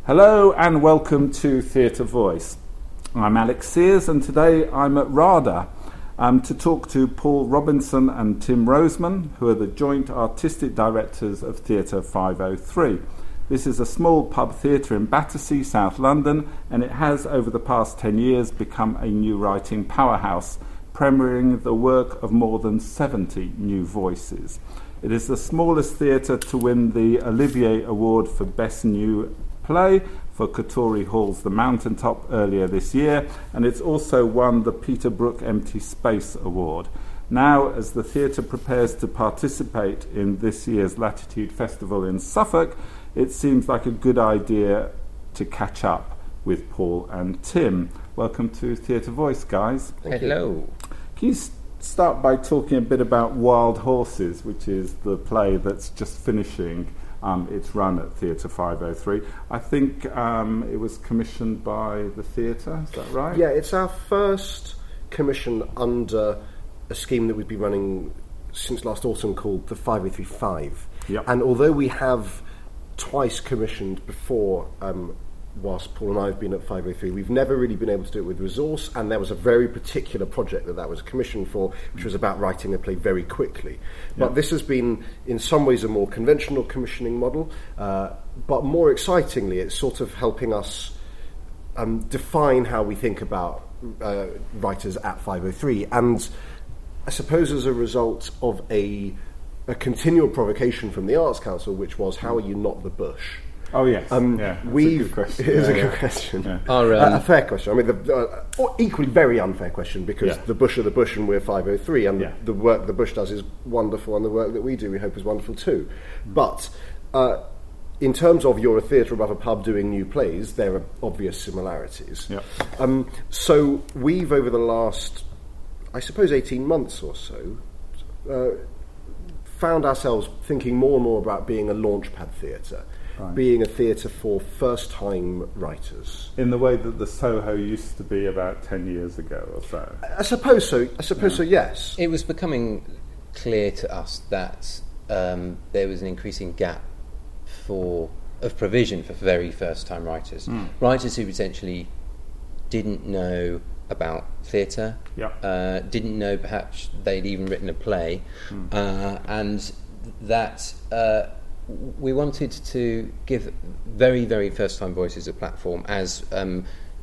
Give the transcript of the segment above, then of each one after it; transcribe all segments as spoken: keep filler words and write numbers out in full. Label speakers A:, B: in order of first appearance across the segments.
A: Hello and welcome to Theatre Voice. I'm Alex Sears and today I'm at RADA um, to talk to Paul Robinson and Tim Roseman, who are the joint artistic directors of Theatre five oh three. This is a small pub theatre in Battersea, South London, and it has over the past ten years become a new writing powerhouse, premiering the work of more than seventy new voices. It is the smallest theatre to win the Olivier Award for Best New Play for Katori Hall's The Mountaintop earlier this year, and it's also won the Peter Brook Empty Space Award. Now, as the theatre prepares to participate in this year's Latitude Festival in Suffolk, it seems like a good idea to catch up with Paul and Tim. Welcome to Theatre Voice, guys.
B: Thank
C: Hello.
B: you.
A: Can you start by talking a bit about Wild Horses, which is the play that's just finishing Um, its run at Theatre five oh three. I think um, it was commissioned by the theatre, is that right?
B: Yeah, it's our first commission under a scheme that we've been running since last autumn called the five oh three five.
A: Yep.
B: And although we have twice commissioned before, um, whilst Paul and I have been at five oh three, we've never really been able to do it with resource, and there was a very particular project that that was commissioned for, which was about writing a play very quickly. But
A: Yeah.
B: this has been, in some ways, a more conventional commissioning model, uh, but more excitingly, it's sort of helping us um, define how we think about uh, writers at five oh three, and I suppose as a result of a, a continual provocation from the Arts Council, which was, how are you not the Bush?
A: Oh, yes.
B: Um,
A: yeah, that's
B: we've,
A: a good question.
B: It is
A: yeah,
B: a
A: yeah.
B: good question.
A: Yeah.
C: Our,
B: Uh,
C: um,
B: a fair question. I mean, the, uh, or equally very unfair question, because
A: Yeah.
B: the Bush are the Bush and we're five oh three, and
A: Yeah.
B: the work the Bush does is wonderful, and the work that we do we hope is wonderful too. Mm. But uh, in terms of you're a theatre above a pub doing new plays, there are obvious similarities.
A: Yeah.
B: Um, so we've, over the last, I suppose, eighteen months or so, uh, found ourselves thinking more and more about being a launchpad theatre.
A: Right.
B: Being a theatre for first-time writers.
A: In the way that the Soho used to be about ten years ago or so.
B: I suppose so. I suppose
A: Yeah.
B: so. Yes.
C: it was becoming clear to us that um, there was an increasing gap for of provision for very first-time writers,
A: Mm.
C: writers who essentially didn't know about theatre,
A: Yeah.
C: uh, didn't know perhaps they'd even written a play,
A: Mm.
C: uh, and that uh, we wanted to give very, very first-time voices a platform, as um,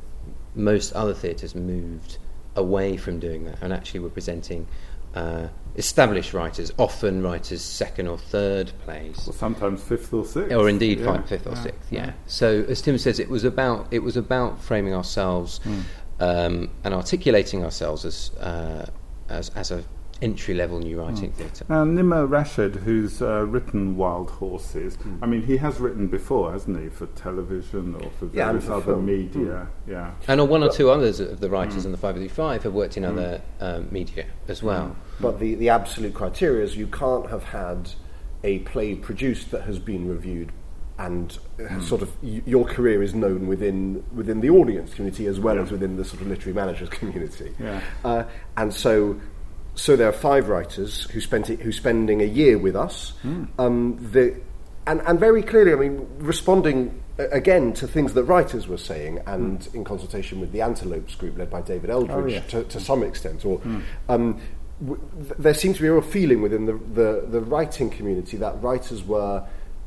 C: most other theatres moved away from doing that and actually were presenting uh, established writers, often writers second or third plays,
A: Or sometimes fifth or sixth.
C: or indeed
A: Yeah.
C: fi- fifth or
A: Yeah.
C: sixth. Yeah. So as Tim says, it was about it was about framing ourselves
A: Mm.
C: um, and articulating ourselves as uh, as as a entry-level new writing
A: Mm.
C: theatre.
A: Now, Nima Rashid, who's uh, written Wild Horses,
B: Mm.
A: I mean, he has written before, hasn't he, for television or for
B: Yeah, and
A: various
B: for
A: other
B: film.
A: media. Yeah.
C: And uh, one or
B: But-
C: two others of the writers
A: Mm.
C: in the five oh three five have worked in
A: Mm.
C: other um, media as well.
B: But the, the absolute criteria is you can't have had a play produced that has been reviewed, and uh,
A: Mm.
B: sort of y- your career is known within within the audience community as well
A: Yeah.
B: as within the sort of literary managers community.
A: Yeah.
B: Uh, and so. So there are five writers who spent it, who's spending a year with us,
A: Mm.
B: um, the, and, and very clearly, I mean, responding uh, again to things that writers were saying, and
A: Mm.
B: in consultation with the Antelopes group led by David Eldridge
A: Oh, yeah.
B: to, to some extent, or
A: Mm.
B: um, w- th- there seems to be a real feeling within the, the, the writing community that writers were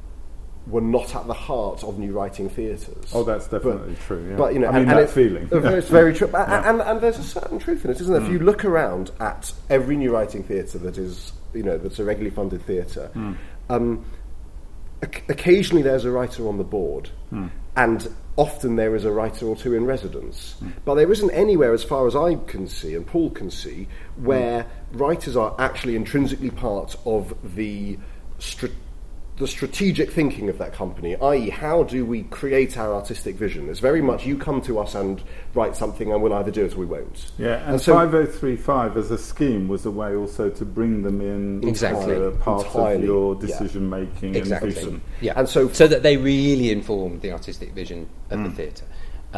B: were not at the heart of new writing theatres.
A: Oh, that's definitely true. Yeah.
B: But you know,
A: I mean,
B: and,
A: that
B: and it-
A: feeling.
B: uh, It's very true, A-
A: Yeah.
B: and, and there's a certain truth in it, isn't there? If you look around at every new writing theatre that is, you know, that's a regularly funded theatre,
A: Mm.
B: um, oc- occasionally there's a writer on the board,
A: Mm.
B: and often there is a writer or two in residence.
A: Mm.
B: But there isn't anywhere, as far as I can see, and Paul can see, where writers are actually intrinsically part of the str- the strategic thinking of that company, that is, how do we create our artistic vision? It's very much you come to us and write something, and we'll either do it or we won't.
A: Yeah, and,
B: And so-
A: five oh three five as a scheme was a way also to bring them in
C: Exactly.
A: as a part
B: Entirely,
A: of your
B: yeah.
A: decision making
C: Exactly.
A: and vision.
C: Yeah.
B: And so-
C: so that they really informed the artistic vision of the
A: Mm.
C: theatre.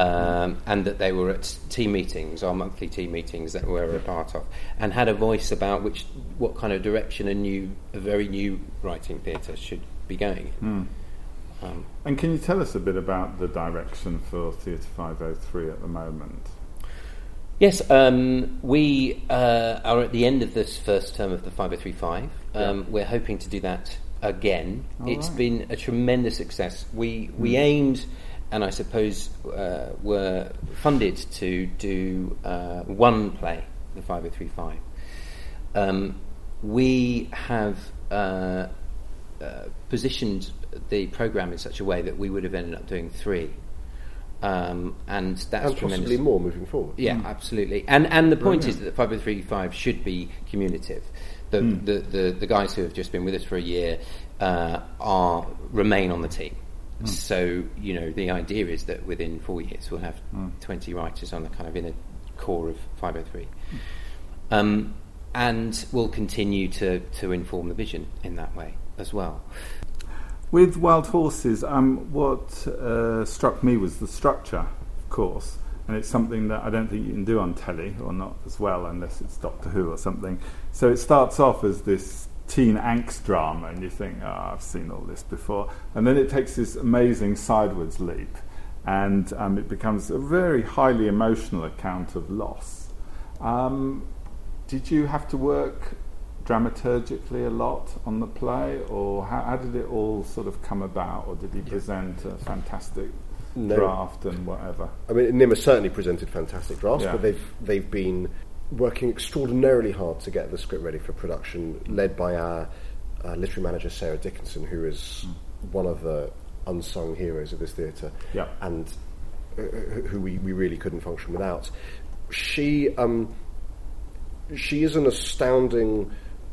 C: Um, and that they were at team meetings, our monthly team meetings that we were a part of, and had a voice about which, what kind of direction a new, a very new writing theatre should be going.
A: Mm.
C: Um,
A: and can you tell us a bit about the direction for Theatre five oh three at the moment?
C: Yes, um, we uh, are at the end of this first term of the five oh three five. Um, yeah. We're hoping to do that again.
A: All
C: it's
A: right.
C: been a tremendous success. We we mm. aimed, and I suppose uh, were funded to do uh, one play, the five oh three five. Um, we have uh, uh, positioned the programme in such a way that we would have ended up doing three. Um, and that's
B: and
C: tremendous.
B: Possibly more moving forward.
C: Yeah, mm. absolutely. And and the point Brilliant. is that the five oh three five should be commutative. The, mm. the, the the guys who have just been with us for a year uh, are remain on the team. Mm. So you know the idea is that within four years we'll have mm. twenty writers on the kind of inner core of five oh three, mm. um, and we'll continue to to inform the vision in that way as well.
A: With Wild Horses, um, what uh, struck me was the structure, of course, and it's something that I don't think you can do on telly, or not as well, unless it's Doctor Who or something. So it starts off as this teen angst drama, and you think, oh, I've seen all this before. And then it takes this amazing sideways leap, and um, it becomes a very highly emotional account of loss. Um, did you have to work dramaturgically a lot on the play, or how, how did it all sort of come about, or did he present a fantastic no. draft and whatever?
B: I mean, N I M has certainly presented fantastic drafts,
A: yeah.
B: but they've they've been working extraordinarily hard to get the script ready for production, led by our uh, literary manager Sarah Dickinson, who is mm. one of the unsung heroes of this theatre,
A: yeah.
B: and uh, who we, we really couldn't function without. She um, she is an astounding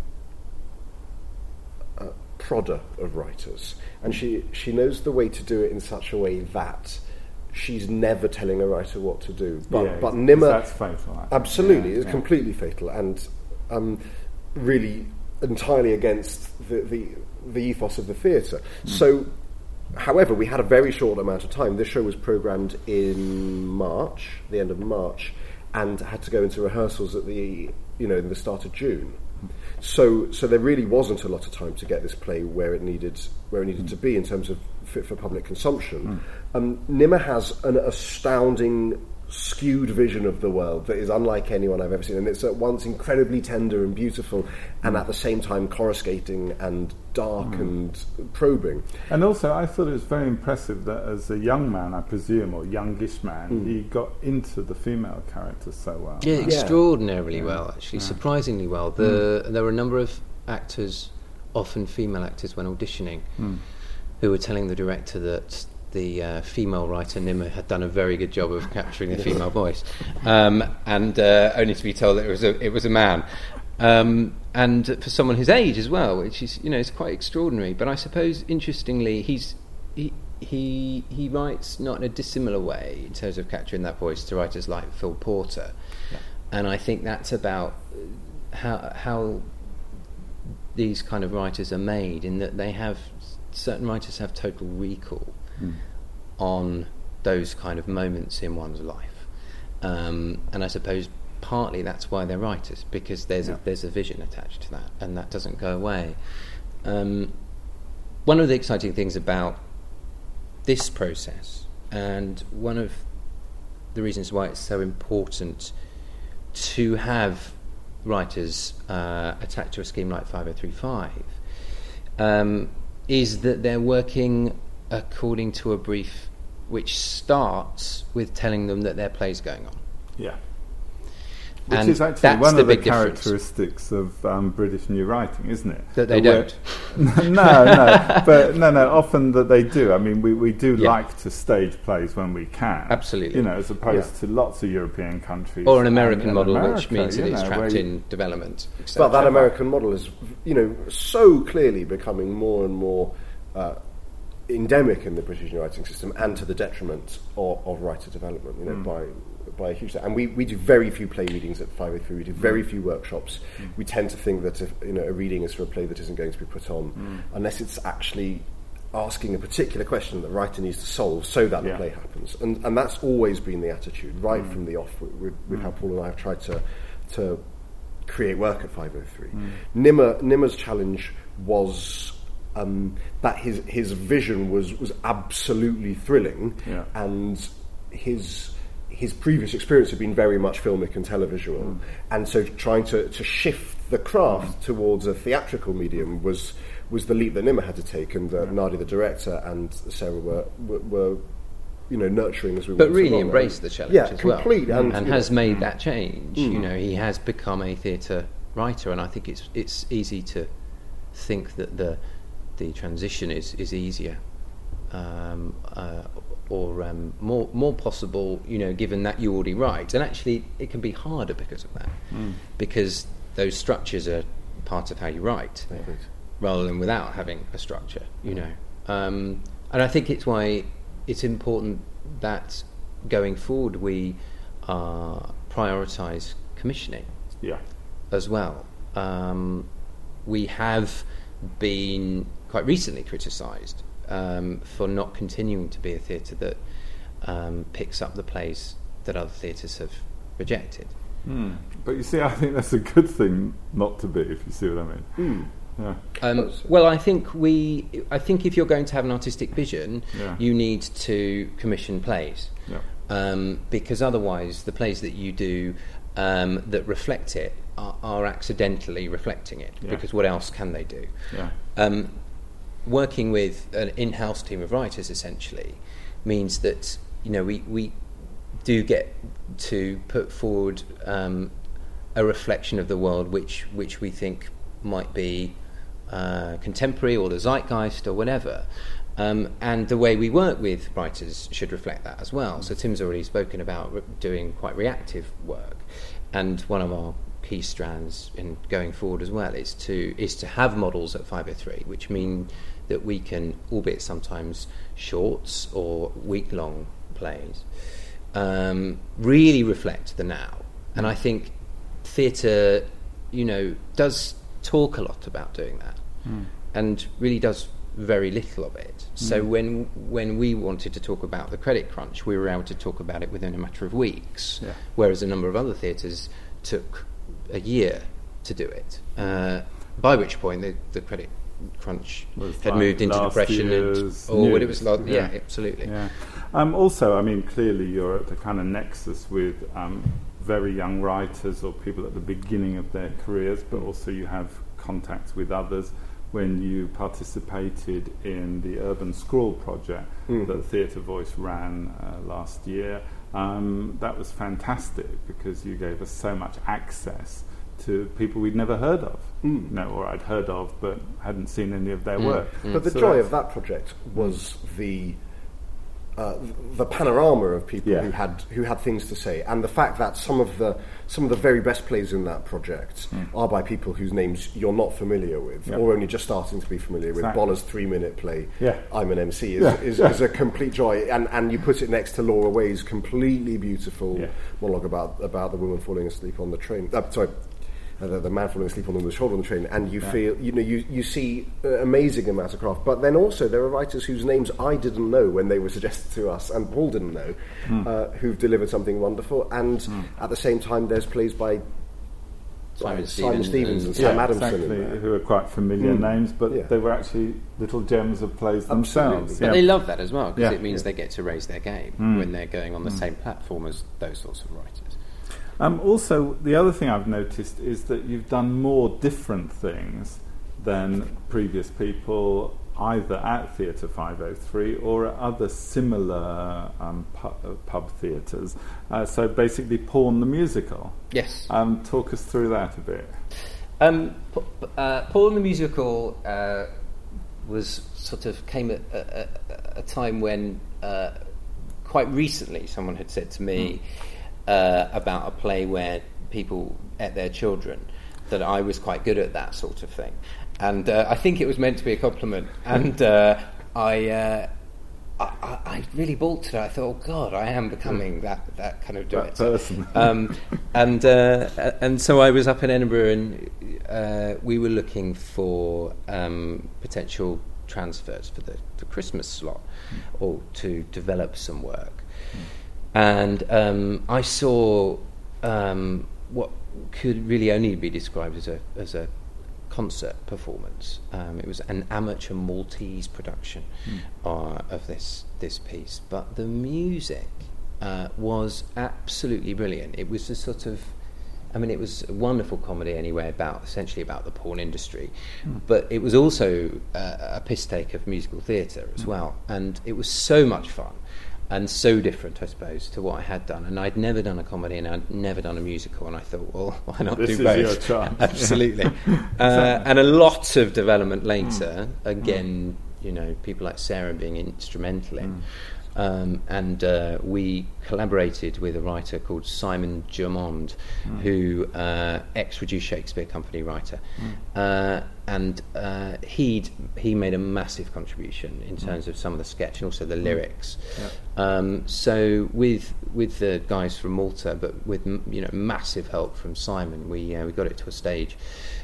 B: Uh, prodder of writers, and she she knows the way to do it in such a way that she's never telling a writer what to do. But
A: yeah,
B: but Nimmer,
A: that's fatal. Actually.
B: Absolutely,
A: yeah,
B: it's
A: yeah.
B: completely fatal, and um, really entirely against the the, the ethos of the theatre. Mm. So, however, we had a very short amount of time. This show was programmed in March, the end of March, and had to go into rehearsals at the you know in the start of June. So, so there really wasn't a lot of time to get this play where it needed, where it needed mm. to be in terms of fit for public consumption. Mm. Um, Nimmer has an astounding, skewed vision of the world that is unlike anyone I've ever seen, and it's at once incredibly tender and beautiful, and mm. at the same time coruscating and dark mm. and probing.
A: And also, I thought it was very impressive that as a young man, I presume, or youngish man, mm. he got into the female character so well.
C: Yeah,
A: right?
C: extraordinarily
A: yeah.
C: well, actually,
A: yeah.
C: surprisingly well. The,
A: mm.
C: There were a number of actors, often female actors, when auditioning,
A: mm.
C: who were telling the director that the uh, female writer Nimmer had done a very good job of capturing the female voice, um, and uh, only to be told that it was a it was a man, um, and for someone his age as well, which is you know it's quite extraordinary. But I suppose interestingly, he's he he he writes not in a dissimilar way in terms of capturing that voice to writers like Phil Porter, yeah. and I think that's about how how these kind of writers are made, in that they have certain writers have total recall. Mm. on those kind of moments in one's life, um, and I suppose partly that's why they're writers, because there's yeah. a, there's a vision attached to that, and that doesn't go away. Um, one of the exciting things about this process, and one of the reasons why it's so important to have writers uh, attached to a scheme like five oh three five, um, is that they're working according to a brief which starts with telling them that their play's going on.
A: Yeah. Which
C: and
A: is actually one
C: the
A: of the
C: big
A: characteristics difference. of um, British new writing, isn't it?
C: That they
A: that
C: don't.
A: no, no, but no, no. Often that they do. I mean, we, we do
C: yeah.
A: like to stage plays when we can.
C: Absolutely.
A: You know, as opposed
B: yeah.
A: to lots of European countries.
C: Or an American
A: and,
C: model,
A: America,
C: which means that it's
A: know,
C: trapped
A: you,
C: in development.
B: But that American model is, you know, so clearly becoming more and more uh, endemic in the British new writing system, and to the detriment of, of writer development, you know, mm. by by a huge. And we, we do very few play readings at five oh three. We do very mm. few workshops. Mm. We tend to think that if, you know, a reading is for a play that isn't going to be put on, mm. unless it's actually asking a particular question that the writer needs to solve so that yeah. the play happens. And and that's always been the attitude right mm. from the off with, with, with mm. how Paul and I have tried to to create work at five oh three. Mm. Nimmer Nimmer's challenge was um, that his his vision was was absolutely thrilling,
A: yeah.
B: and his his previous experience had been very much filmic and televisual, mm. and so trying to, to shift the craft mm. towards a theatrical medium was was the leap that Nimmer had to take, and uh, yeah. Nadia, the director, and Sarah were were, were you know, nurturing as we
C: but
B: went
C: really
B: along.
C: embraced the challenge
B: yeah,
C: as
B: complete,
C: well,
B: and,
C: and has know, made that change. Mm. You know, he has become a theatre writer, and I think it's it's easy to think that the the transition is is easier. Um, uh, or um, more more possible, you know, given that you already write. And actually, it can be harder because of that, mm. because those structures are part of how you write,
B: right.
C: rather than without having a structure, you know. Um, and I think it's why it's important that going forward we uh, prioritise commissioning
A: yeah.
C: as well. Um, we have been quite recently criticised Um, for not continuing to be a theatre that um, picks up the plays that other theatres have rejected.
A: Mm. But you see, I think that's a good thing not to be, if you see what I mean.
B: Mm.
A: Yeah.
C: Um, well, I think we. I think if you're going to have an artistic vision,
A: yeah.
C: you need to commission plays,
A: yeah.
C: um, because otherwise, the plays that you do um, that reflect it are, are accidentally reflecting it.
A: Yeah.
C: Because what else can they do?
A: Yeah.
C: Um, Working with an in-house team of writers essentially means that, you know, we, we do get to put forward um, a reflection of the world which which we think might be uh, contemporary or the zeitgeist or whatever. Um, and the way we work with writers should reflect that as well. So Tim's already spoken about re- doing quite reactive work, and one of our key strands in going forward as well is to is to have models at five oh three, which mean that we can, albeit sometimes shorts or week-long plays, um, really reflect the now. And I think theatre, you know, does talk a lot about doing that, mm. and really does very little of it. Mm. So when when we wanted to talk about the credit crunch, we were able to talk about it within a matter of weeks,
A: yeah.
C: whereas a number of other theatres took a year to do it, uh, by which point the, the credit crunch
A: was
C: had
A: like
C: moved into depression and or what it was like yeah, yeah absolutely
A: yeah. Um, also, I mean, clearly you're at the kind of nexus with um, very young writers or people at the beginning of their careers, but also you have contacts with others. When you participated in the Urban Scrawl project mm. that Theatre Voice ran uh, last year, um, that was fantastic because you gave us so much access to people we'd never heard of, mm. you know, or I'd heard of but hadn't seen any of their mm. work.
B: Mm. But the so joy of that project was the uh, the panorama of people
A: yeah.
B: who had who had things to say, and the fact that some of the some of the very best plays in that project mm. are by people whose names you're not familiar with, yep. or only just starting to be familiar exactly. with. Boller's three-minute play,
A: yeah.
B: I'm an M C, is,
A: yeah.
B: is,
A: yeah.
B: is a complete joy, and, and you put it next to Laura Way's completely beautiful
A: yeah.
B: monologue about about the woman falling asleep on the train. Uh, sorry. Uh, the, the man falling asleep on the shoulder on the train, and you
A: yeah.
B: feel, you know, you, you see uh, amazing amounts of craft. But then also there are writers whose names I didn't know when they were suggested to us, and Paul didn't know, mm. uh, who've delivered something wonderful. And mm. at the same time, there's plays by
C: Simon,
B: Simon
C: Stevens,
B: Stevens and,
C: and
B: Sam
A: yeah,
B: Adamson,
A: exactly,
B: in there.
A: who are quite familiar mm. names, but
B: yeah.
A: they were actually little gems of plays
B: Absolutely.
A: themselves.
C: But
A: yeah.
C: they love that as well because
A: yeah.
C: it means
A: yeah.
C: they get to raise their game
A: mm.
C: when they're going on the
A: mm.
C: same platform as those sorts of writers.
A: Um, also, the other thing I've noticed is that you've done more different things than previous people, either at Theatre five oh three or at other similar um, pub, uh, pub theatres. Uh, so basically, Pawn the Musical.
C: Yes.
A: Um, talk us through that a bit.
C: Um, P- uh, Pawn the Musical uh, was sort of came at a, a, a time when uh, quite recently someone had said to me. Mm. Uh, about a play where people ate their children, that I was quite good at that sort of thing, and uh, I think it was meant to be a compliment. And uh, I, uh, I, I really balked at it. I thought, oh God, I am becoming that, that kind of director.
A: That person.
C: um, and uh, and so I was up in Edinburgh, and uh, we were looking for um, potential transfers for the, the Christmas slot, mm. or to develop some work. Mm. And um, I saw um, what could really only be described as a as a concert performance. Um, it was an amateur Maltese production
A: Mm.
C: uh, of this this piece, but the music uh, was absolutely brilliant. It was a sort of, I mean, it was a wonderful comedy anyway, about essentially about the porn industry,
A: Mm.
C: but it was also uh, a piss take of musical theatre as
A: Mm.
C: well, and it was so much fun. And so different, I suppose, to what I had done. And I'd never done a comedy and I'd never done a musical. And I thought, well, why not
A: This
C: do
A: is
C: both?
A: your chance.
C: Absolutely. uh, and a lot of development later, mm. again, mm. you know, people like Sarah being instrumental in. Mm. Um, and uh, we collaborated with a writer called Simon Germond, mm. who uh, ex-Reduced Shakespeare Company writer, mm. uh, and uh, he he made a massive contribution in terms mm. of some of the sketch and also the lyrics.
A: Yeah.
C: Um, so with with the guys from Malta, but with you know massive help from Simon, we uh, we got it to a stage.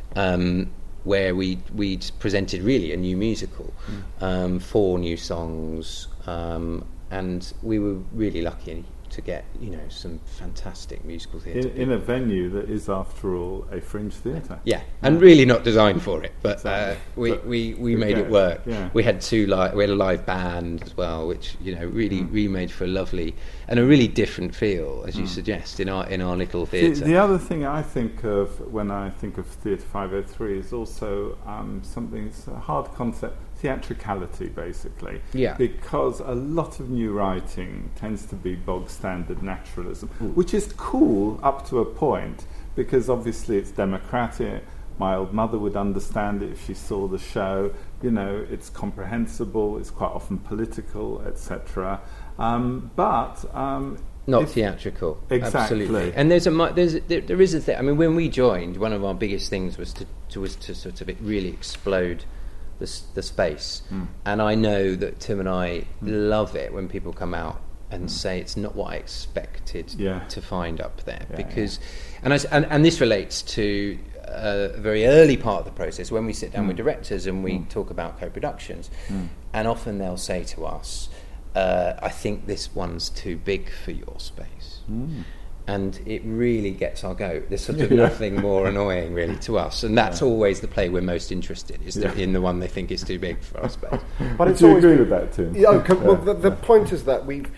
C: Um, where we we'd presented really a new musical, mm. um, four new songs, um, and we were really lucky to get you know some fantastic musical theatre
A: in, in a venue that is, after all, a fringe theatre.
C: Yeah, and really not designed for it, but
A: Exactly.
C: uh, we,
A: But
C: we, we
A: who
C: made it
A: cares?
C: work.
A: Yeah.
C: We had two li- we had a live band as well, which you know really
A: Mm.
C: really made for a lovely and a really different feel, as you
A: Mm.
C: suggest, in our in our little
A: The,
C: theatre.
A: the other thing I think of when I think of Theatre five oh three is also um, something, it's a hard concept, theatricality, basically.
C: Yeah.
A: Because a lot of new writing tends to be bog standard naturalism,
C: Mm.
A: which is cool up to a point, because obviously it's democratic. My old mother would understand it if she saw the show. You know, it's comprehensible, it's quite often political, et cetera. Um, but um,
C: Not
A: if-
C: theatrical,
A: Exactly.
C: absolutely. And there's a mu- there's a, there, there is a thing. I mean, when we joined, one of our biggest things was to, to was to sort of really explode the s- the space.
A: Mm.
C: And I know that Tim and I
A: Mm.
C: love it when people come out and
A: Mm.
C: say it's not what I expected
A: Yeah.
C: to find up there,
A: Yeah,
C: because, and, I s and and this relates to uh, a very early part of the process when we sit down
A: Mm.
C: with directors and we
A: Mm.
C: talk about co-productions,
A: Mm.
C: and often they'll say to us, uh, I think this one's too big for your space.
A: Mm.
C: And it really gets our goat. There's sort of
A: Yeah.
C: nothing more annoying, really, to us. And that's
A: Yeah.
C: always the play we're most interested in, is
A: Yeah.
C: the, in the one they think is too big for our space.
B: But
A: Do
B: it's
A: you
B: always
A: agree
B: been-
A: with that, Tim?
B: Yeah, okay, well, the, the point is that we,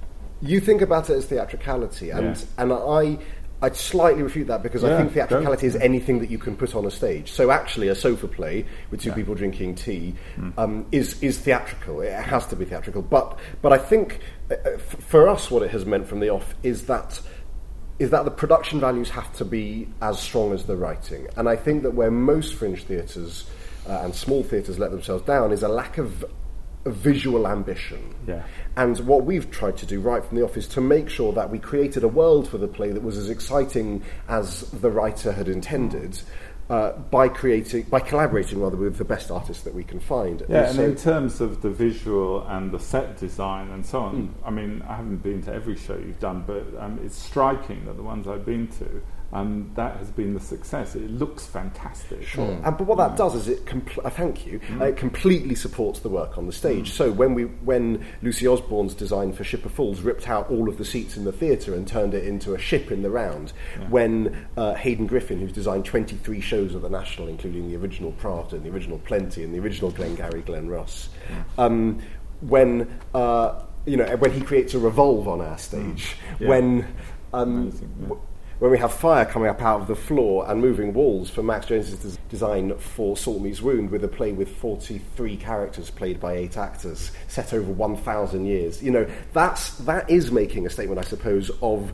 B: you think about it as theatricality, and
A: Yeah.
B: and I, I'd slightly refute that because I
A: Yeah,
B: think theatricality
A: go.
B: is anything that you can put on a sage. So actually, a sofa play with two
A: Yeah.
B: people drinking tea
A: Mm.
B: um, is is theatrical. It has to be theatrical. But but I think uh, f- for us, what it has meant from the off is that. is that the production values have to be as strong as the writing. And I think that where most fringe theatres uh, and small theatres let themselves down is a lack of, of visual ambition.
A: Yeah.
B: And what we've tried to do right from the off is to make sure that we created a world for the play that was as exciting as the writer had intended, uh, by creating, by collaborating rather with the best artists that we can find.
A: Yeah, and
B: so-
A: in terms of the visual and the set design and so on,
B: Mm.
A: I mean, I haven't been to every show you've done, but um, it's striking that the ones I've been to, um, that has been the success. It looks fantastic.
B: Sure.
C: Mm.
B: And but what that does is it compl- uh, thank you.
A: Mm.
B: Uh, it completely supports the work on the stage. So when we when Lucy Osborne's design for Ship of Fools ripped out all of the seats in the theatre and turned it into a ship in the round,
A: Yeah.
B: when uh, Hayden Griffin, who's designed twenty-three shows at the National, including the original Pravda and the original Plenty and the original Glengarry Glen Ross, um, when uh, you know when he creates a revolve on our stage,
A: Yeah.
B: when um,
A: Amazing, yeah.
B: w- when we have fire coming up out of the floor and moving walls for Max Jones's des- design for Salt Meets Wound, with a play with forty-three characters played by eight actors set over one thousand years. You know, that's that is making a statement, I suppose, of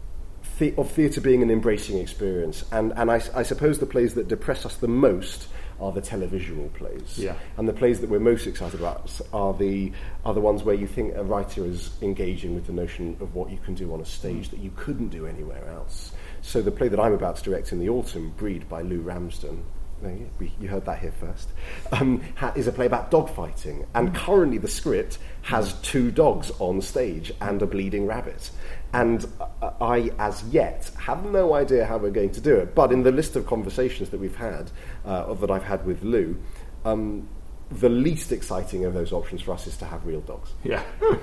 B: the, of theatre being an embracing experience. And and I, I suppose the plays that depress us the most are the televisual plays.
A: Yeah.
B: And the plays that we're most excited about are the are the ones where you think a writer is engaging with the notion of what you can do on a stage that you couldn't do anywhere else. So the play that I'm about to direct in the autumn, Breed by Lou Ramsden, there you, we, you heard that here first, um, ha, is a play about dogfighting. And currently the script has two dogs on stage and a bleeding rabbit. And uh, I, as yet, have no idea how we're going to do it. But in the list of conversations that we've had, uh, or that I've had with Lou, um, the least exciting of those options for us is to have real dogs.
A: Yeah.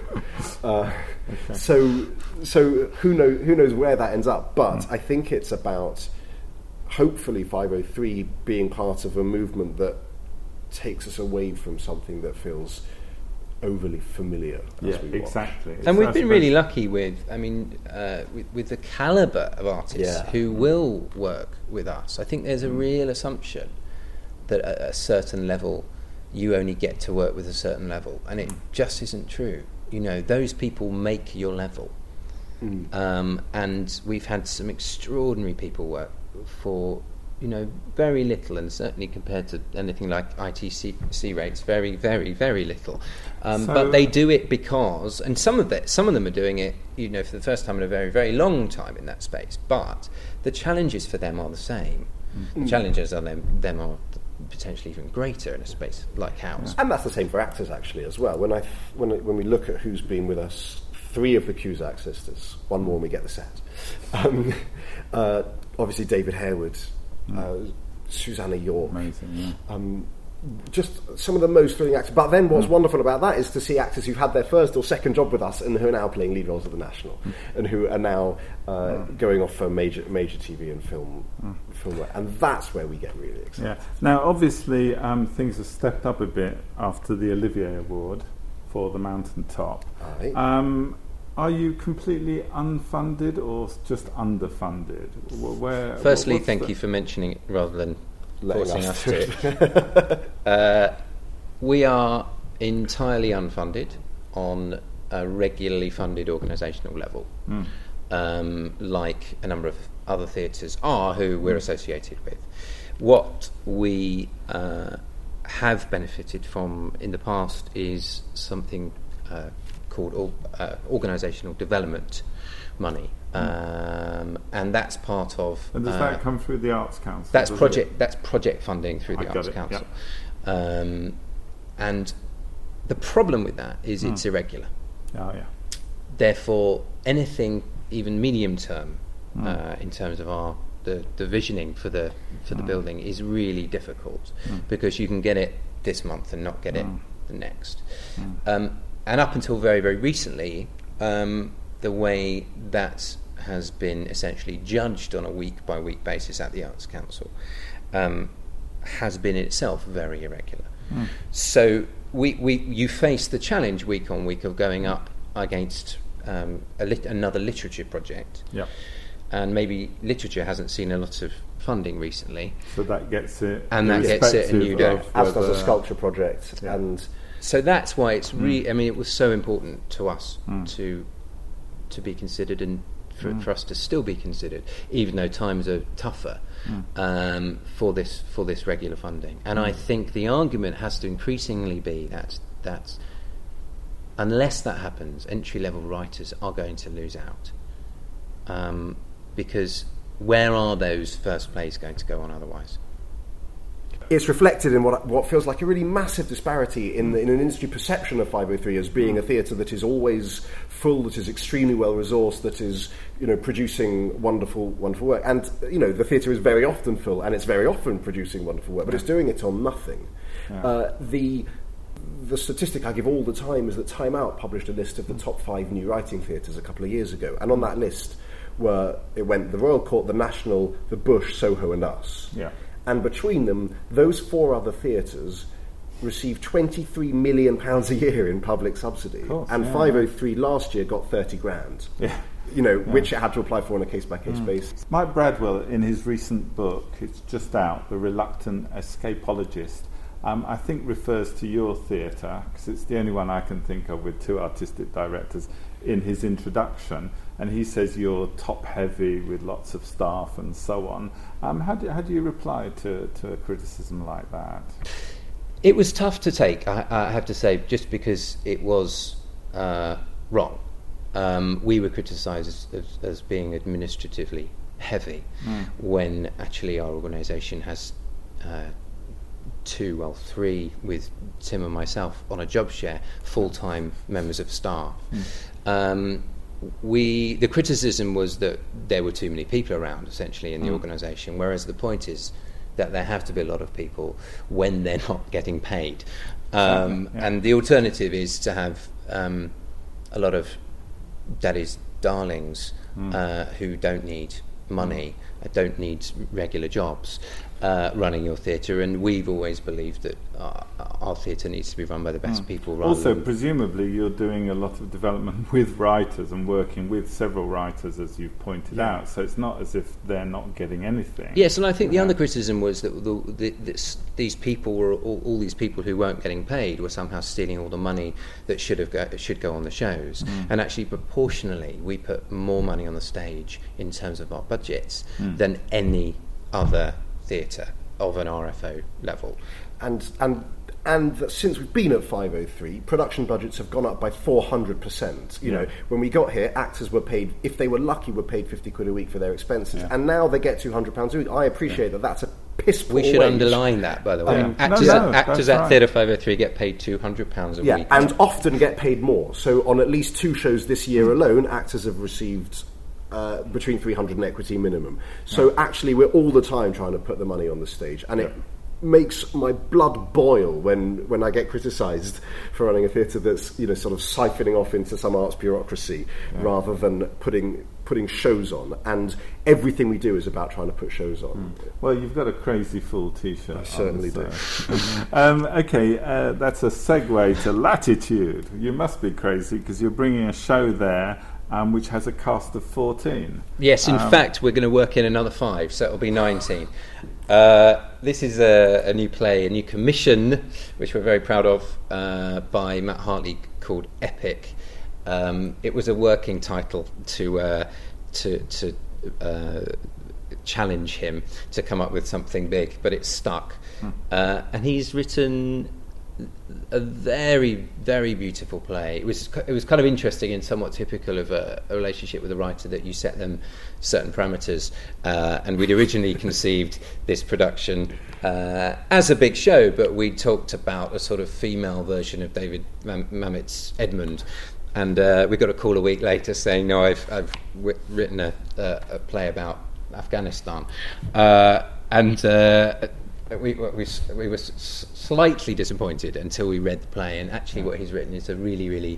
B: Uh,
A: Okay.
B: So, so who knows? Who knows where that ends up? But I think it's about hopefully five oh three being part of a movement that takes us away from something that feels overly familiar. As
A: Yeah,
B: we watch.
A: exactly.
C: And
A: It's-
C: we've
A: I
C: been
A: suppose-
C: really lucky with, I mean, uh, with, with the calibre of artists
B: Yeah.
C: who will work with us. I think there's a real assumption that at a certain level you only get to work with a certain level, and it just isn't true. You know, those people make your level.
B: Mm.
C: Um, and we've had some extraordinary people work for, you know, very little, and certainly compared to anything like I T C rates, very, very, very little. Um,
A: So-
C: but they do it because, and some of that, some of them are doing it, you know, for the first time in a very, very long time in that space. But the challenges for them are the same.
B: Mm.
C: The challenges on them, them are potentially even greater in a space like ours.
B: And that's the same for actors, actually, as well. When I when when we look at who's been with us, three of the Cusack sisters, one more when we get the set. Um, uh, obviously, David Harewood, uh, Susanna York.
A: Amazing, yeah.
B: Um, just some of the most thrilling actors. But then what's wonderful about that is to see actors who've had their first or second job with us and who are now playing lead roles at the National and who are now uh, going off for major major T V and film, film work. And that's where we get really excited.
A: Yeah. Now, obviously, um, things have stepped up a bit after the Olivier Award for The Mountaintop.
B: Aye.
A: Um, are you completely unfunded or just underfunded? Wh- Where?
C: Firstly,
A: what's
C: thank
A: the-
C: you for mentioning it rather than
B: Letting
C: forcing
B: us
C: us to it. uh, we are entirely unfunded on a regularly funded organisational level,
A: Mm.
C: um, like a number of other theatres are who we're associated with. What we uh, have benefited from in the past is something uh, called or, uh, organisational development money. Um, and that's part of.
A: And does
C: uh,
A: that come through the Arts Council?
C: That's
A: does
C: project.
A: it?
C: That's project funding through
A: I
C: the
A: got
C: Arts
A: it,
C: Council, um, and the problem with that is
A: Mm.
C: it's irregular.
A: Oh, yeah.
C: Therefore, anything even medium term
A: Mm.
C: uh, in terms of our the, the visioning for the for the
A: Mm.
C: building is really difficult
A: Mm.
C: because you can get it this month and not get it
A: Mm.
C: the next.
A: Mm.
C: Um, and up until very very recently, um, the way that has been essentially judged on a week by week basis at the Arts Council um, has been in itself very irregular.
A: Mm.
C: So we, we you face the challenge week on week of going up against um, a lit- another literature project,
A: Yeah.
C: and maybe literature hasn't seen a lot of funding recently.
A: So that gets it.
C: And that gets it and you
A: irrespective
C: don't.
A: of
B: As does a
A: whether-
B: sculpture project.
A: Yeah.
B: And
C: So that's why it's re- I mean, it was so important to us
A: Mm.
C: to to be considered and for,
A: Mm.
C: for us to still be considered, even though times are tougher
A: Mm.
C: um, for this for this regular funding. And I think the argument has to increasingly be that that unless that happens, entry level writers are going to lose out, um, because where are those first plays going to go on otherwise?
B: it's reflected in what what feels like a really massive disparity in, the, in an industry perception of five oh three as being a theatre that is always full, that is extremely well resourced, that is, you know, producing wonderful, wonderful work. And, you know, the theatre is very often full, and it's very often producing wonderful work, but it's doing it on nothing.
A: Yeah.
B: Uh, the the statistic I give all the time is that Time Out published a list of the top five new writing theatres a couple of years ago, and on that list were it went the Royal Court, the National, the Bush, Soho, and us.
A: Yeah.
B: And between them, those four other theatres receive twenty-three million pounds a year in public subsidy,
A: Course,
B: and
A: yeah,
B: five oh three last year got thirty grand.
A: Yeah.
B: You know, which it had to apply for on a case-by-case basis.
A: Mike Bradwell, in his recent book, it's just out, The Reluctant Escapologist, um, I think refers to your theatre, because it's the only one I can think of with two artistic directors, in his introduction, and he says you're top-heavy with lots of staff and so on. Um, how, do, how do you reply to, to a criticism like that?
C: It was tough to take, I, I have to say, just because it was uh, wrong. Um, we were criticised as, as, as being administratively heavy,
A: Mm.
C: when actually our organisation has uh, two, well, three, with Tim and myself on a job share, full-time members of staff.
A: Mm.
C: Um, we the criticism was that there were too many people around, essentially, in the
A: Mm.
C: organisation, whereas the point is that there have to be a lot of people when they're not getting paid. Um,
A: yeah.
C: And the alternative is to have um, a lot of daddies, darlings,
A: Mm.
C: uh, who don't need money, uh, don't need regular jobs uh, running your theatre, and we've always believed that our, our theatre needs to be run by the best mm. people. Rather
A: also,
C: than
A: presumably, you're doing a lot of development with writers and working with several writers, as you've pointed yeah. out. So it's not as if they're not getting anything.
C: Yes, and I think the other criticism was that the, the, this, these people were all, all these people who weren't getting paid were somehow stealing all the money that should have go, should go on the shows. Mm. And actually, proportionally, we put more money on the stage in terms of our budgets mm. than any other theatre of an R F O level.
B: And and and that since we've been at five oh three, production budgets have gone up by four hundred percent. You yeah. know, when we got here, actors were paid, if they were lucky, were paid fifty quid a week for their expenses, yeah. and now they get two hundred pounds a week. I appreciate yeah. that that's a piss poor
C: We should
B: wage.
C: underline that, by the way.
B: Um,
C: actors
A: no, no,
C: at, actors
A: at
C: right. Theatre five oh three get paid two hundred pounds a
B: yeah,
C: week.
B: and often get paid more. So on at least two shows this year alone, actors have received Uh, between three hundred and equity minimum. So yeah. actually we're all the time trying to put the money on the stage, and yeah. it makes my blood boil when, when I get criticised for running a theatre that's, you know, sort of siphoning off into some arts bureaucracy yeah. rather than putting putting shows on. And everything we do is about trying to put shows on.
A: Mm. Well, you've got a crazy full T-shirt.
B: I certainly
A: on,
B: do.
A: So. um, okay, uh, that's a segue to Latitude. You must be crazy because you're bringing a show there Um, which has a cast of fourteen.
C: Yes, in um, fact, we're going to work in another five, so it'll be nineteen. Uh, this is a, a new play, a new commission, which we're very proud of, uh, by Matt Hartley, called Epic. Um, it was a working title to uh, to, to uh, challenge him to come up with something big, but it stuck. Hmm. Uh, and he's written a very, very beautiful play. It was it was kind of interesting and somewhat typical of a, a relationship with a writer, that you set them certain parameters. Uh, and we'd originally conceived this production uh, as a big show, but we talked about a sort of female version of David Mam- Mamet's Edmund. And uh, we got a call a week later saying, no, I've, I've w- written a, a, a play about Afghanistan. Uh, and... Uh, We, we, we were s- slightly disappointed until we read the play, and actually what he's written is a really, really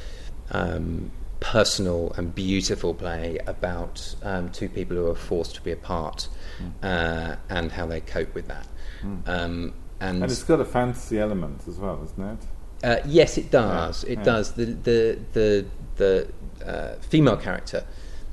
C: um, personal and beautiful play about um, two people who are forced to be apart mm. uh, and how they cope with that. Mm. Um, and,
A: and it's got a fantasy element as well, isn't it?
C: Uh, yes, it does. Yeah, it yeah. does. The the the, the uh, female character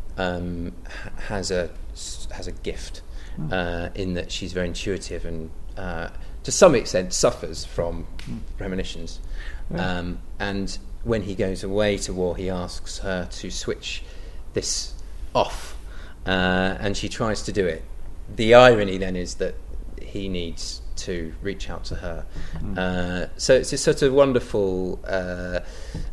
C: um, ha- has a has a gift. Uh, in that she's very intuitive and uh, to some extent suffers from mm. premonitions. Yeah. Um, and when he goes away to war, he asks her to switch this off, uh, and she tries to do it. The irony then is that he needs to reach out to her. Mm. Uh, so it's this sort of wonderful uh,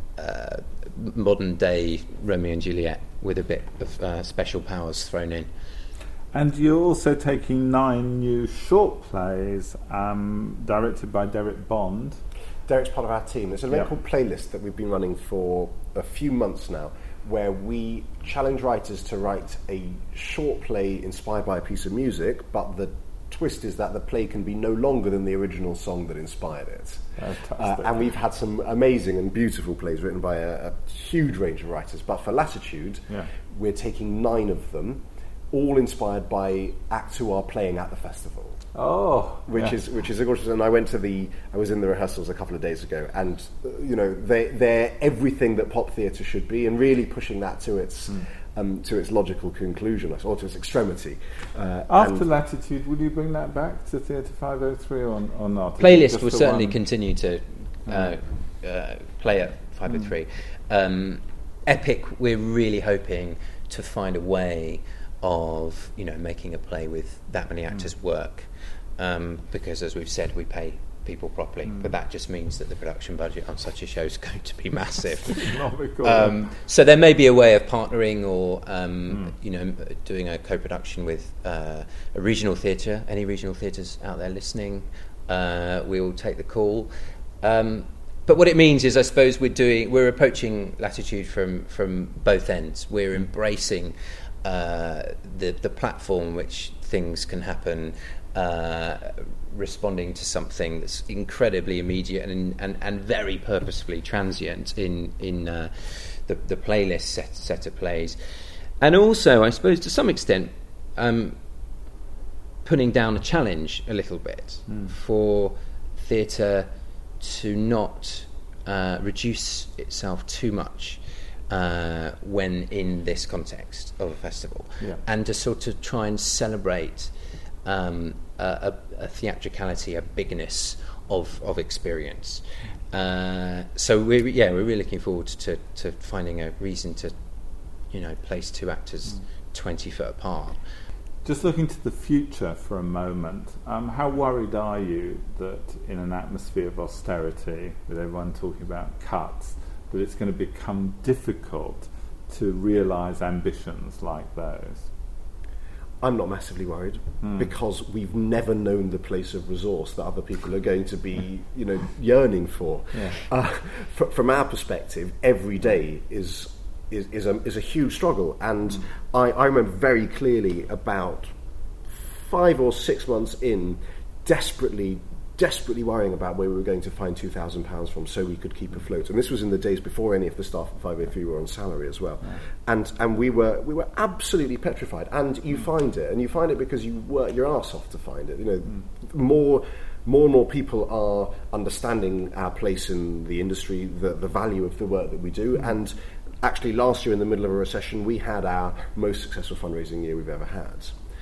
C: uh, modern day Romeo and Juliet with a bit of uh, special powers thrown in.
A: And you're also taking nine new short plays um, directed by Derek Bond.
B: Derek's part of our team. There's an event
A: yep.
B: called Playlist that we've been running for a few months now, where we challenge writers to write a short play inspired by a piece of music, but the twist is that the play can be no longer than the original song that inspired it. Uh, and we've had some amazing and beautiful plays written by a, a huge range of writers. But for Latitude, yeah. we're taking nine of them, all inspired by acts who are playing at the festival.
A: Oh,
B: which
A: yeah.
B: is which is gorgeous. And I went to the I was in the rehearsals a couple of days ago, and uh, you know they they're everything that pop theatre should be, and really pushing that to its mm. um, to its logical conclusion, or to its extremity. Uh,
A: After Latitude, will you bring that back to Theatre five oh three or, or not?
C: Playlist will certainly one? continue to uh, mm. uh, play at five oh three. Mm. Um, Epic, we're really hoping to find a way of, you know, making a play with that many actors mm. work, um, because as we've said, we pay people properly, mm. but that just means that the production budget on such a show is going to be massive. um, so there may be a way of partnering or um, mm. you know, doing a co-production with uh, a regional theatre. Any regional theatres out there listening, uh, we'll take the call. Um, But what it means is, I suppose, we're doing we're approaching Latitude from, from both ends. We're embracing uh, the the platform which things can happen, uh, responding to something that's incredibly immediate and and, and very purposefully transient in in uh, the the playlist set set of plays, and also, I suppose, to some extent, um, putting down a challenge a little bit mm. for theatre to not uh, reduce itself too much uh, when in this context of a festival,
A: yeah.
C: and to sort of try and celebrate um, a, a, a theatricality, a bigness of of experience. Uh, so we yeah we're really looking forward to to finding a reason to, you know, place two actors mm. twenty foot apart.
A: Just looking to the future for a moment, um, how worried are you that in an atmosphere of austerity, with everyone talking about cuts, that it's going to become difficult to realise ambitions like those?
B: I'm not massively worried mm. because we've never known the place of resource that other people are going to be, you know, yearning for.
A: Yeah.
B: Uh, fr- from our perspective, every day is is is a, is a huge struggle, and mm. I, I remember very clearly about five or six months in, desperately. desperately worrying about where we were going to find two thousand pounds from so we could keep afloat. And this was in the days before any of the staff at five oh three were on salary as well. Yeah. And and we were we were absolutely petrified. And you mm. find it, and you find it because you work your arse off to find it. You know, mm. more more and more people are understanding our place in the industry, the, the value of the work that we do. Mm. And actually last year, in the middle of a recession, we had our most successful fundraising year we've ever had,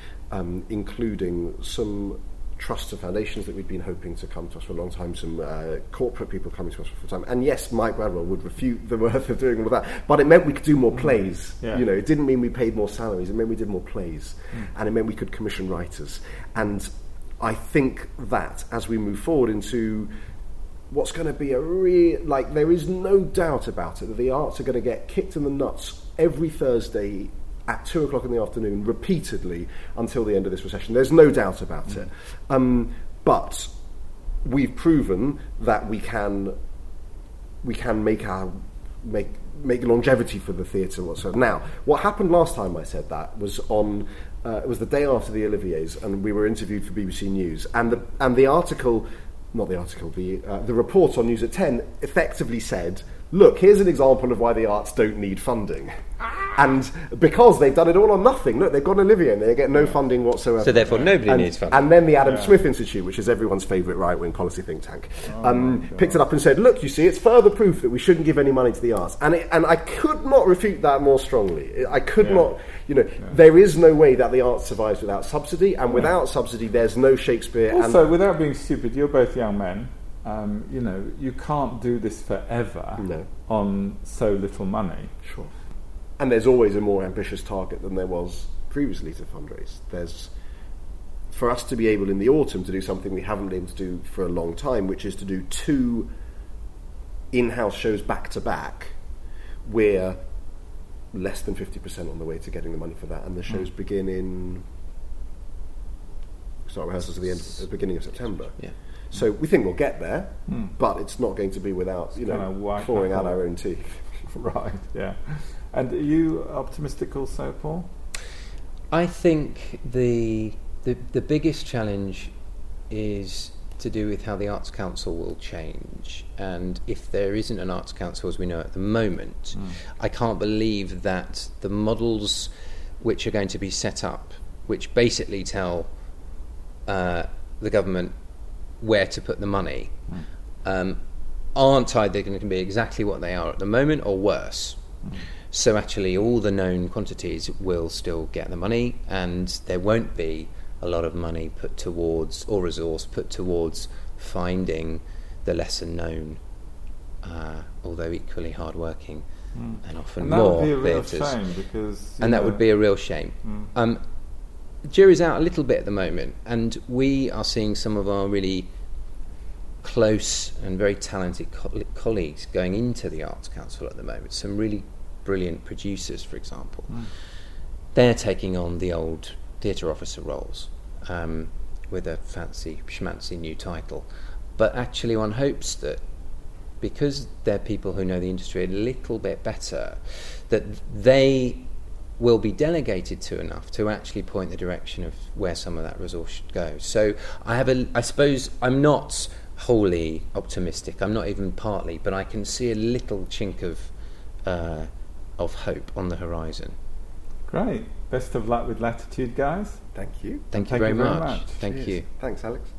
B: um, including some trusts and foundations that we'd been hoping to come to us for a long time, some uh, corporate people coming to us for a full time. And yes, Mike Bradwell would refute the worth of doing all of that, but it meant we could do more plays.
A: Yeah.
B: You know, it didn't mean we paid more salaries, it meant we did more plays.
A: Mm.
B: And it meant we could commission writers. And I think that as we move forward into what's going to be a real, like, there is no doubt about it that the arts are going to get kicked in the nuts every Thursday at two o'clock in the afternoon, repeatedly, until the end of this recession. There's no doubt about mm. it. Um, but we've proven that we can we can make our make make longevity for the theatre whatsoever. Now, what happened last time I said that was on uh, it was the day after the Oliviers, and we were interviewed for B B C News, and the and the article, not the article, the uh, the report on News at ten effectively said, look, here's an example of why the arts don't need funding. And because they've done it all or nothing, look, they've got Olivier and they get no funding whatsoever.
C: So therefore nobody
B: and,
C: needs funding.
B: And then the Adam
A: yeah.
B: Smith Institute, which is everyone's favourite right-wing policy think tank,
A: oh
B: um, picked it up and said, look, you see, it's further proof that we shouldn't give any money to the arts. And it, and I could not refute that more strongly. I could
A: yeah.
B: not, you know, yeah. there is no way that the arts survives without subsidy, and without yeah. subsidy there's no Shakespeare.
A: Also,
B: and
A: without being stupid, you're both young men. Um, you know, you can't do this forever
B: no.
A: on so little money.
B: Sure. And there's always a more ambitious target than there was previously to fundraise. There's, for us to be able in the autumn to do something we haven't been able to do for a long time, which is to do two in-house shows back to back, we're less than fifty percent on the way to getting the money for that, and the shows mm. begin in start rehearsals at the end, at the beginning of September.
C: Yeah.
B: So we think we'll get there,
A: mm.
B: but it's not going to be without, you know, clawing out our own teeth.
A: Right, yeah. And are you optimistic also, Paul?
C: I think the, the the biggest challenge is to do with how the Arts Council will change. And if there isn't an Arts Council as we know at the moment, mm. I can't believe that the models which are going to be set up, which basically tell uh, the government where to put the money, mm. um, aren't either going to be exactly what they are at the moment or worse. Mm. So actually all the known quantities will still get the money, and there won't be a lot of money put towards, or resource put towards, finding the lesser known, uh, although equally hard-working mm. and often
A: and that
C: more
A: would be a real
C: theatres.
A: shame because,
C: and
A: know,
C: that would be a real shame.
A: Mm.
C: Um, the jury's out a little bit at the moment, and we are seeing some of our really close and very talented co- colleagues going into the Arts Council at the moment. Some really brilliant producers, for example. Mm. They're taking on the old theatre officer roles um, with a fancy schmancy new title. But actually one hopes that because they're people who know the industry a little bit better, that they will be delegated to enough to actually point the direction of where some of that resource should go. So I have a, I suppose I'm not wholly optimistic, I'm not even partly, but I can see a little chink of uh, of hope on the horizon.
A: Great. best of luck with Latitude, guys.
B: Thank you.
C: Thank you
A: Thank
C: very
A: you very
C: much.
A: much.
C: Thank
B: Cheers.
C: you.
B: Thanks, Alex.